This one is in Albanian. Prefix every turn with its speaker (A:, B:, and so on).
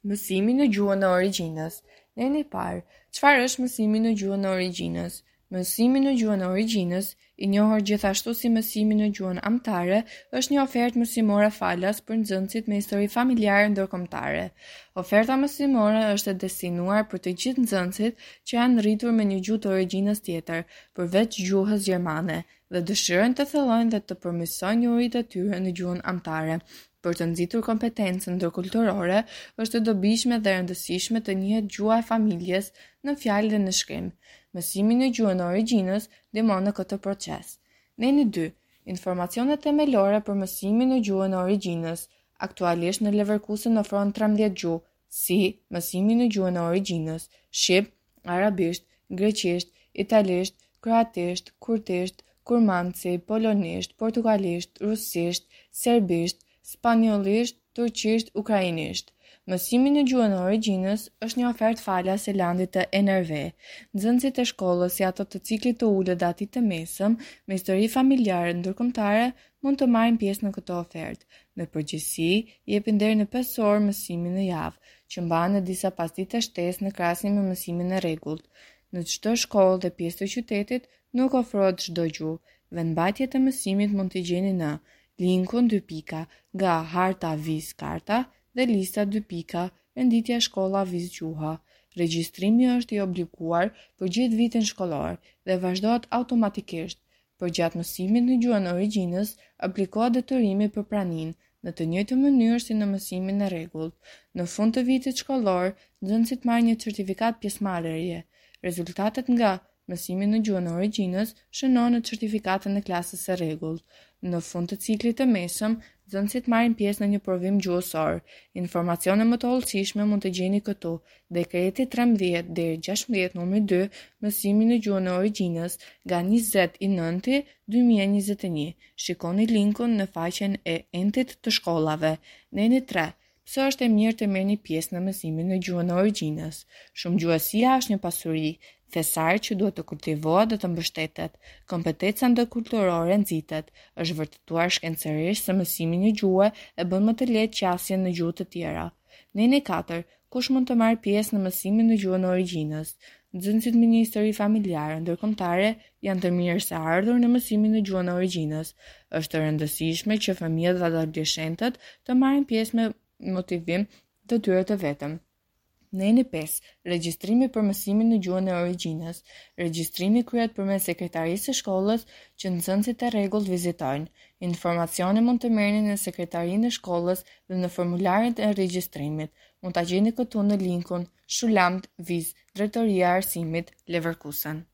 A: Mësimi në gjuhën e origjinës. Neni parë, çfarë është mësimi në gjuhën e origjinës? Mësimi në gjuhën e origjinës, i njohur gjithashtu si mësimi në gjuhën amtare, është një ofertë mësimore falas për nxënësit me histori familjare ndërkombëtare. Oferta mësimore është e destinuar për të gjithë nxënësit që janë rritur me një gjuhë të origjinës tjetër, përveç gjuhës gjermane, dhe dëshirojnë të thellojnë dhe të përmirësojnë njohuritë e tyre në gjuhën amtare. Për të nxitur kompetencën ndërkulturore, është e dobishme dhe rëndësishme të njihet gjuha e familjes në fjalë dhe në shkrim. Mësimi në gjuhën e origjinës ndihmon në këtë proces. Neni 2. Informacionet themelore për mësimin në gjuhën e origjinës. Aktualisht në Leverkusen ofron 13 gjuhë, si mësimi në gjuhën e origjinës: shqip, arabisht, greqisht, italisht, kroatisht, kurtisht, kurmanci, polonisht, portugalisht, rusisht, serbisht, spanjollisht, turqisht, ukrainisht. Mësimi në gjuhën e origjinës është një ofertë falas e landit të NRV. Nxënësit e shkollës si ato të ciklit të ulët dhe atij të mesëm, me histori familjare ndërkombëtare, mund të marrin pjesë në këtë ofertë. Në përgjithësi, jepin deri në 5 orë mësimi në javë, që mbahen në disa pasdite shtesë në krahasim me mësimin e rregullt. Në çdo shkollë dhe pjesë të qytetit nuk ofrohet çdo gjuhë. Vendmbajtjet e mësimit mund t'i gjeni në linkun 2 nga harta viz karta dhe lista 2 renditja shkolla viz gjuha. Regjistrimi është i obliguar për gjithë vitin shkollor dhe vazhdohet automatikisht. Për gjatë mësimit në gjuhën e origjinës, aplikohet detyrimi për praninë, në të njëjtën mënyrë si në mësimin e rregullt. Në fund të vitit shkollor, nxënësit marrin një certifikat pjesëmarrërie. Rezultatet nga mësimi në gjuhën e origjinës shënohen në certifikatën e klasës së rregullt. Në fund të ciklit të mesëm, nxënësit marrin pjesë në një provim gjuhësor. Informacione më të hollësishme mund të gjeni këtu: Dekreti 13 deri 16 numri 2, mësimi në gjuhën e origjinës, nga 20/9/2021. Shikoni linkun në faqen e entit të shkollave. Neni 3. Pse është e mirë të merrni pjesë në mësimin në gjuhën e origjinës? Shumëgjuhësia është një pasuri thesare që duhet të kultivohet dhe të mbështetet. Kompetenca ndërkulturore nxitet. Është vërtetuar shkencërisht se mësimi një gjuhe e bën më të lehtë qasjen në gjuhë të tjera. Neni 4. Kush mund të marrë pjesë në mësimin në gjuhën e origjinës? Nxënësit me një histori familjare ndërkombëtare janë të mirë se ardhur në mësimin në gjuhën e origjinës. Është e rëndësishme që fëmijët dhe adoleshentët të marrin pjesë me motivim të tyre të vetëm. Neni 5. Regjistrimi për mësimin në gjuhën e origjinës. Regjistrimi kryhet përmes sekretarisë së shkollës që nxënësit e rregullt vizitojnë. Informacione mund të merrni në sekretarinë e shkollës dhe në formularin e regjistrimit. Mund ta gjeni këtu në linkun Shulamt Viz, Drejtoria e Arsimit, Leverkusen.